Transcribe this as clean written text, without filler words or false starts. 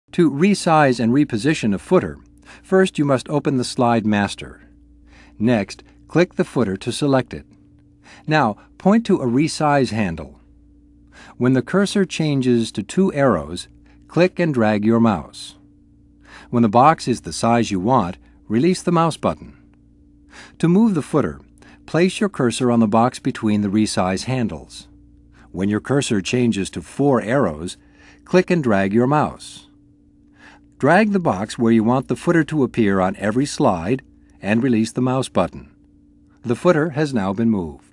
To resize and reposition a footer, first you must open the Slide Master. Next, click the footer to select it. Now, point to a resize handle. When the cursor changes to 2 arrows, click and drag your mouse. When the box is the size you want, release the mouse button. To move the footer, place your cursor on the box between the resize handles. When your cursor changes to 4 arrows, click and drag your mouse. Drag the box where you want the footer to appear on every slide and release the mouse button. The footer has now been moved.